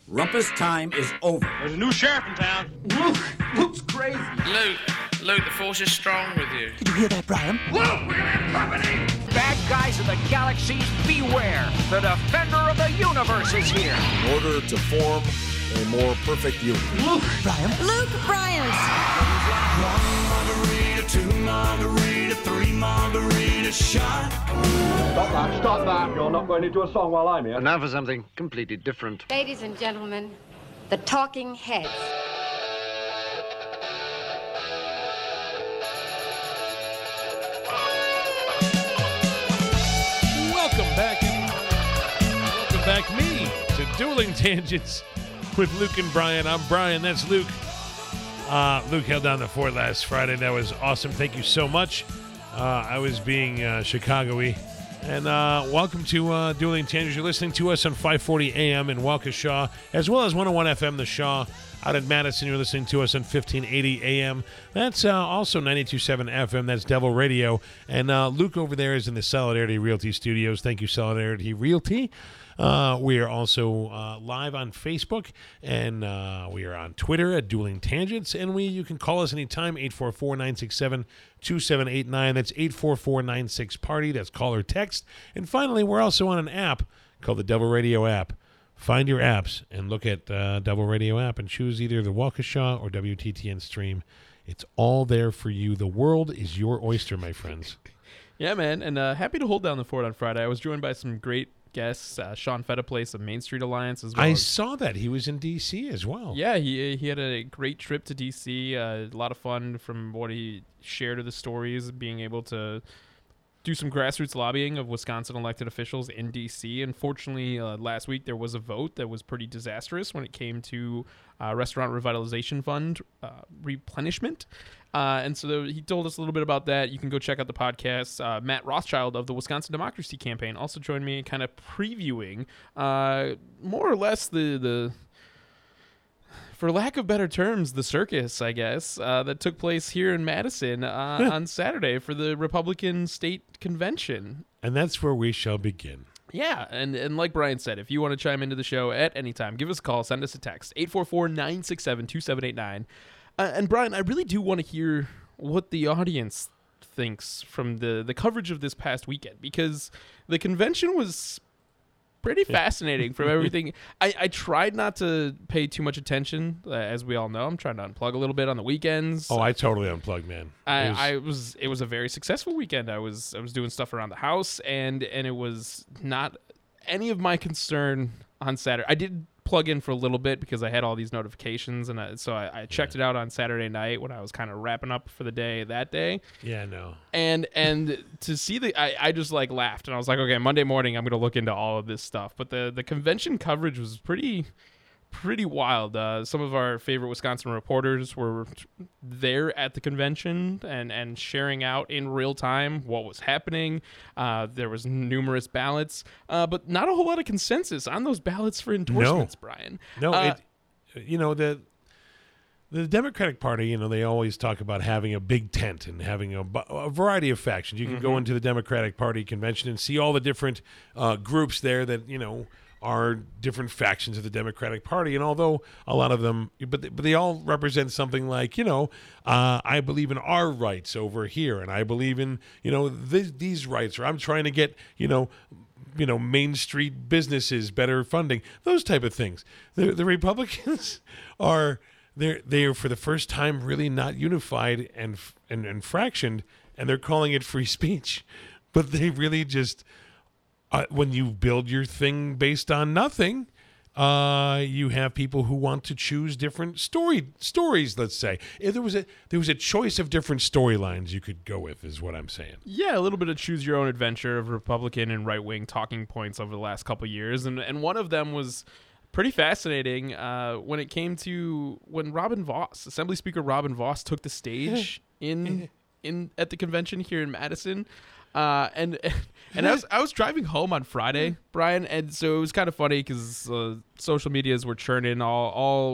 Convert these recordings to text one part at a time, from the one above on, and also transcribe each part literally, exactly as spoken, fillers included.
Rumpus time is over. There's a new sheriff in town. Luke, Luke's crazy. Luke, Luke, the force is strong with you. Did you hear that, Brian? Luke, we're gonna have company. Bad guys of the galaxies, beware. The defender of the universe is here. In order to form a more perfect union. Luke, Brian. Luke Bryant. One margarita, two margarita, three margarita shot. Stop that, stop that. You're not going into a song while I'm here. And now for something completely different. Ladies and gentlemen, the Talking Heads. Welcome back, welcome back me to Dueling Tangents with Luke and Brian. I'm Brian, that's Luke. Uh, Luke held down the fort last Friday. That was awesome. Thank you so much. Uh, I was being uh, Chicago-y. And uh, welcome to uh, Dueling Tangents. You're listening to us on five forty A M in Waukesha, as well as one oh one F M, The Shaw. Out in Madison, you're listening to us on fifteen eighty A M. That's uh, also ninety-two point seven F M. That's Devil Radio. And uh, Luke over there is in the Solidarity Realty Studios. Thank you, Solidarity Realty. Uh, we are also uh, live on Facebook, and uh, we are on Twitter at Dueling Tangents. And we you can call us anytime, eight four four, nine six seven, two seven eight nine. That's eight four four, nine six, party. That's call or text. And finally, we're also on an app called the Devil Radio app. Find your apps and look at uh, Devil Radio app and choose either the Waukesha or W T T N stream. It's all there for you. The world is your oyster, my friends. Yeah, man, and uh, happy to hold down the fort on Friday. I was joined by some great guests, uh, Sean Fetaplace of Main Street Alliance as well. I as, saw that. He was in D C as well. Yeah, he he had a great trip to D C, uh, a lot of fun from what he shared of the stories, being able to do some grassroots lobbying of Wisconsin elected officials in D C. Unfortunately, uh, last week there was a vote that was pretty disastrous when it came to uh, Restaurant Revitalization Fund uh, replenishment. Uh, and so he told us a little bit about that. You can go check out the podcast. Uh, Matt Rothschild of the Wisconsin Democracy Campaign also joined me kind of previewing uh, more or less the the for lack of better terms, the circus, I guess, uh, that took place here in Madison uh, on Saturday for the Republican State Convention. And that's where we shall begin. Yeah, and, and like Brian said, if you want to chime into the show at any time, give us a call, send us a text, eight four four, nine six seven, two seven eight nine. Uh, and Brian, I really do want to hear what the audience thinks from the, the coverage of this past weekend, because the convention was pretty fascinating from everything. I, I tried not to pay too much attention, uh, as we all know. I'm trying to unplug a little bit on the weekends. Oh, I totally unplugged, man. I It was, I was it was a very successful weekend. I was I was doing stuff around the house, and and it was not any of my concern on Saturday. I did plug in for a little bit because I had all these notifications, and I, so I, I checked yeah. it out on Saturday night when I was kind of wrapping up for the day that day. Yeah, no. And and to see the, I, I just like laughed, and I was like, okay, Monday morning I'm gonna look into all of this stuff. But the the convention coverage was pretty pretty wild. Uh, some of our favorite Wisconsin reporters were there at the convention and, and sharing out in real time what was happening. Uh, there was numerous ballots, uh, but not a whole lot of consensus on those ballots for endorsements, no. Brian. No, uh, it, you know, the the Democratic Party, you know, they always talk about having a big tent and having a, a variety of factions. You can mm-hmm. go into the Democratic Party convention and see all the different uh, groups there that, you know, are different factions of the Democratic Party. And although a lot of them, but they, but they all represent something like, you know, uh, I believe in our rights over here, and I believe in, you know, th- these rights, or I'm trying to get, you know, you know, Main Street businesses better funding, those type of things. The, the Republicans are, they're, they are for the first time really not unified and, and, and fractioned, and they're calling it free speech. But they really just... Uh, when you build your thing based on nothing, uh, you have people who want to choose different story stories. Let's say if there was a there was a choice of different storylines you could go with, is what I'm saying. Yeah, a little bit of choose your own adventure of Republican and right wing talking points over the last couple of years, and and one of them was pretty fascinating uh, when it came to when Robin Vos, Assembly Speaker Robin Vos, took the stage in in at the convention here in Madison. Uh, and and I was I was driving home on Friday, Brian, and so it was kind of funny because uh, social medias were churning all all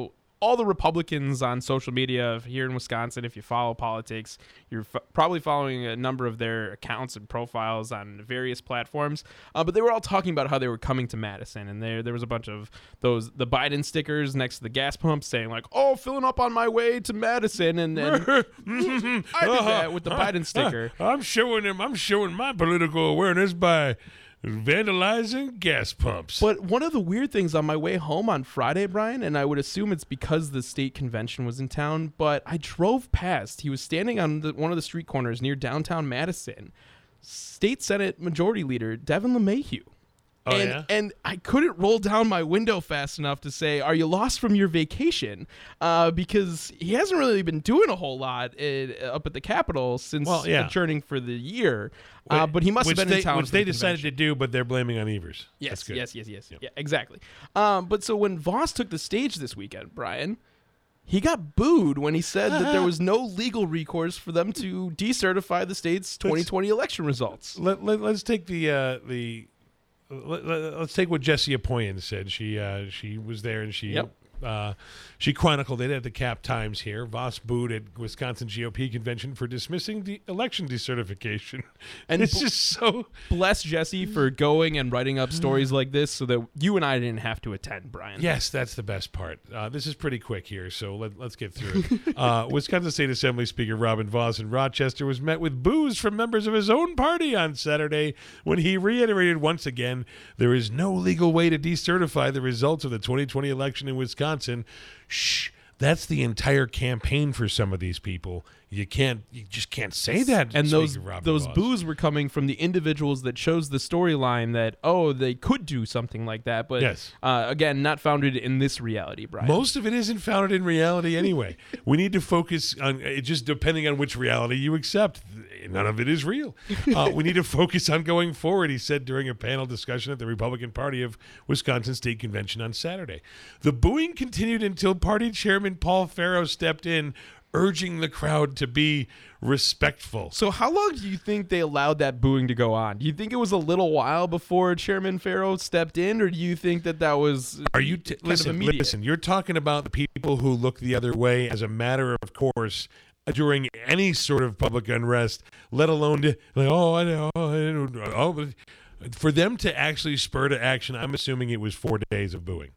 all the Republicans on social media here in Wisconsin, if you follow politics, you're f- probably following a number of their accounts and profiles on various platforms. Uh, but they were all talking about how they were coming to Madison, and there there was a bunch of those the Biden stickers next to the gas pump saying like, "Oh, filling up on my way to Madison," and then I did that with the Biden sticker. I'm showing him. I'm showing my political awareness by vandalizing gas pumps. But one of the weird things on my way home on Friday, Brian, and I would assume it's because the state convention was in town, but I drove past. He was standing on the, one of the street corners near downtown Madison. State Senate Majority Leader Devin LeMahieu. Oh, and, yeah? and I couldn't roll down my window fast enough to say, "Are you lost from your vacation?" Uh, because he hasn't really been doing a whole lot uh, up at the Capitol since well, yeah. adjourning for the year. Uh, but he must have been they, in town. Which for they the decided convention. to do, but they're blaming on Evers. Yes, That's good. yes, yes, yes. Yep. Yeah, exactly. Um, but so when Voss took the stage this weekend, Brian, he got booed when he said that there was no legal recourse for them to decertify the state's twenty twenty election results. Let, let, let's take the uh, the let, let, let's take what Jessie Apoyan said. She uh, she was there and she Yep. uh, she chronicled it at the Cap Times here. Voss booed at Wisconsin G O P convention for dismissing the election decertification. And it's bl- just so Bless Jesse for going and writing up stories like this so that you and I didn't have to attend, Brian. Yes, that's the best part. Uh, this is pretty quick here, so let, let's get through it. Uh, Wisconsin State Assembly Speaker Robin Voss in Rochester was met with boos from members of his own party on Saturday when he reiterated once again there is no legal way to decertify the results of the twenty twenty election in Wisconsin. Shh, that's the entire campaign for some of these people. You can't, you just can't say that. And those Speaker Robin those Voss. boos were coming from the individuals that chose the storyline that, oh, they could do something like that. But Yes. uh, again, not founded in this reality, Brian. Most of it isn't founded in reality anyway. We need to focus on it, just depending on which reality you accept. None of it is real. Uh, we need to focus on going forward, he said during a panel discussion at the Republican Party of Wisconsin State Convention on Saturday. The booing continued until party chairman Paul Farrow stepped in, urging the crowd to be respectful. So how long do you think they allowed that booing to go on? Do you think it was a little while before Chairman Farrow stepped in, or do you think that that was Are you t- kind listen? of immediate? Listen, you're talking about the people who look the other way as a matter of course during any sort of public unrest, let alone to, like, oh, I know, oh, I don't know. Oh, but for them to actually spur to action, I'm assuming it was four days of booing.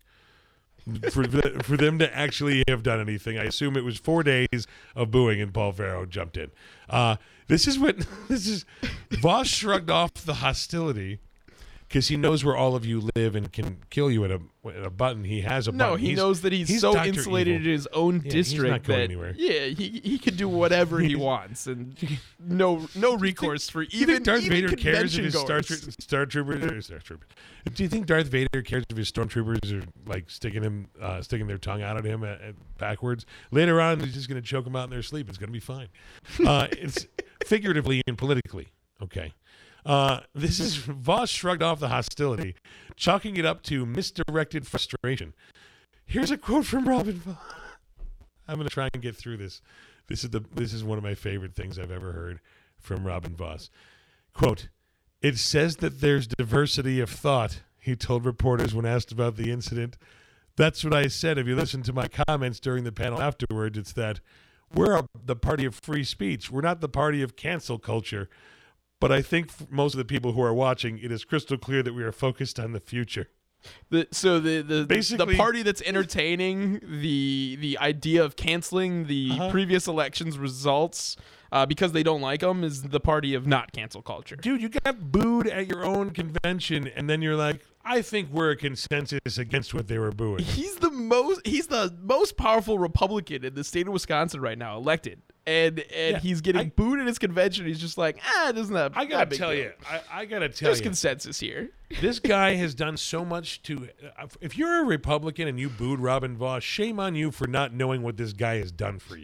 For the, for them to actually have done anything, I assume it was four days of booing, and Paul Farrow jumped in. Uh, this is what this is. Voss shrugged off the hostility because he knows where all of you live and can kill you at a at a button. He has a No, button. he He's- knows that he's, he's so Doctor insulated Evil. in his own Yeah, he's district not going that anywhere. yeah, he he could do whatever he wants and no no recourse for Do you even think Darth even Vader cares if convention his Star, goers. tro- Star Troopers? or Star Troopers? Do you think Darth Vader cares if his stormtroopers are like sticking him, uh, sticking their tongue out at him at, at backwards? Later on, he's just going to choke them out in their sleep. It's going to be fine. Uh, it's figuratively and politically. Okay. Uh, this is Voss shrugged off the hostility, chalking it up to misdirected frustration. Here's a quote from Robin Voss. I'm going to try and get through this. This is the this is one of my favorite things I've ever heard from Robin Voss. Quote, "It says that there's diversity of thought," he told reporters when asked about the incident. "That's what I said. If you listen to my comments during the panel afterwards, it's that we're a, the party of free speech. We're not the party of cancel culture. But I think for most of the people who are watching, it is crystal clear that we are focused on the future." The, so the the Basically- the party that's entertaining the the idea of canceling the Uh-huh. previous elections results uh, because they don't like them is the party of not cancel culture. Dude, you got booed at your own convention, and then you're like, I think we're a consensus against what they were booing. He's the most he's the most powerful Republican in the state of Wisconsin right now, elected. And and Yeah, he's getting I- booed at his convention. He's just like, ah, it isn't that. I not a gotta big tell deal. you, I, I gotta tell There's you, consensus here. this guy has done so much to. Uh, if you're a Republican and you booed Robin Voss, shame on you for not knowing what this guy has done for you.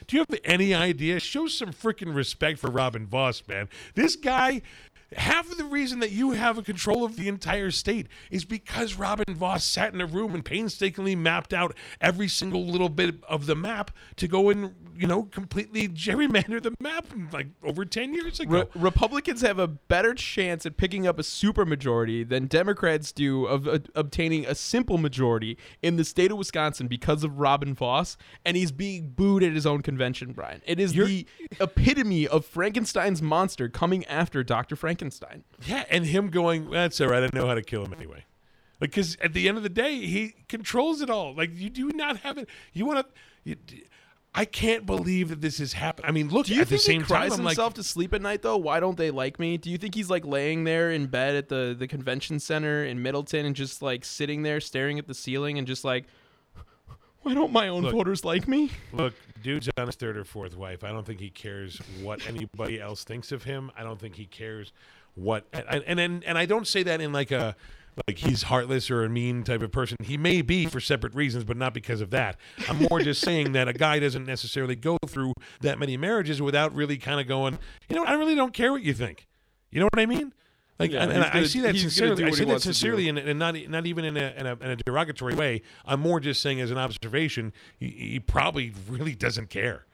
Do you have any idea? Show some freaking respect for Robin Voss, man. This guy, half of the reason that you have a control of the entire state is because Robin Voss sat in a room and painstakingly mapped out every single little bit of the map to go and, you know, completely gerrymander the map like over ten years ago. Re- Republicans have a better chance at picking up a supermajority than Democrats do of uh, obtaining a simple majority in the state of Wisconsin because of Robin Voss, and he's being booed at his own convention, Brian. It is You're- the epitome of Frankenstein's monster coming after Doctor Frankenstein. Yeah, and him going, that's all right, I know how to kill him anyway. Because at the end of the day, he controls it all. Like, you do not have it. You want to... I can't believe that this has happened. I mean, look, Do you at think the same he cries time, I'm himself like... to sleep at night, though? Why don't they like me? Do you think he's, like, laying there in bed at the, the convention center in Middleton and just, like, sitting there staring at the ceiling and just, like, why don't my own Look, voters like me? Look, dude's on his third or fourth wife. I don't think he cares what anybody else thinks of him. I don't think he cares what... And and and, and I don't say that in like a... Like he's heartless or a mean type of person. He may be for separate reasons, but not because of that. I'm more just saying that a guy doesn't necessarily go through that many marriages without really kind of going, you know, I really don't care what you think. You know what I mean? Like, Yeah, and, and he's I gonna- see that he's gonna sincerely. do I what say he that wants to sincerely, do. and, and not not even in a, in a in a derogatory way. I'm more just saying as an observation. He, he probably really doesn't care.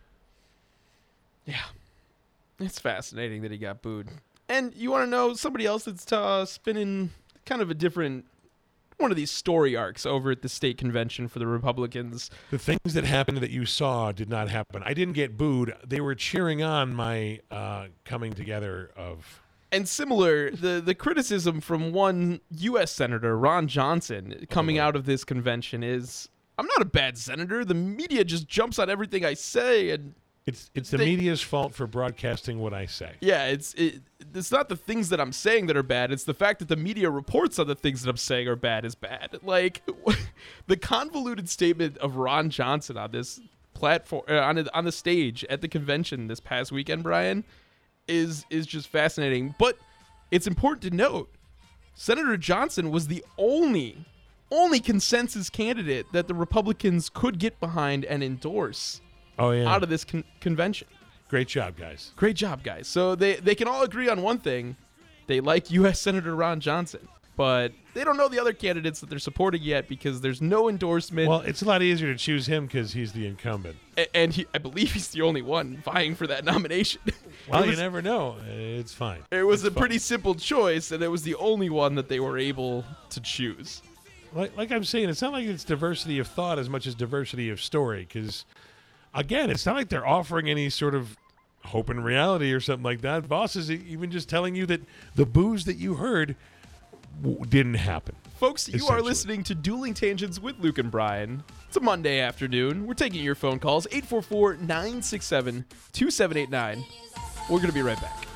Yeah. It's fascinating that he got booed. And you want to know somebody else that's uh, spinning kind of a different one of these story arcs over at the state convention for the Republicans. The things that happened that you saw did not happen. I didn't get booed. They were cheering on my uh, coming together of... And similar, the, the criticism from one U S Senator, Ron Johnson, coming out of this convention is, I'm not a bad senator. The media just jumps on everything I say, and It's it's the They- media's fault for broadcasting what I say. yeah, it's it, it's not the things that I'm saying that are bad. It's the fact that the media reports on the things that I'm saying are bad is bad. Like the convoluted statement of Ron Johnson on this platform uh, on the, on the stage at the convention this past weekend, Brian, is is just fascinating. But it's important to note, Senator Johnson was the only only consensus candidate that the Republicans could get behind and endorse. Oh yeah, Out of this con- convention. great job, guys. Great job, guys. So they, they can all agree on one thing. They like U S Senator Ron Johnson, but they don't know the other candidates that they're supporting yet because there's no endorsement. Well, it's a lot easier to choose him because he's the incumbent. A- and he, I believe he's the only one vying for that nomination. Well, It you was- never know. It's fine. It was It's a pretty fine. simple choice, and it was the only one that they were able to choose. Like, like I'm saying, it's not like it's diversity of thought as much as diversity of story. Because, again, it's not like they're offering any sort of hope and reality or something like that. Voss is even just telling you that the booze that you heard w- didn't happen. Folks, you are Essentially. listening to Dueling Tangents with Luke and Brian. It's a Monday afternoon. We're taking your phone calls, eight four four, nine six seven, two seven eight nine. We're going to be right back.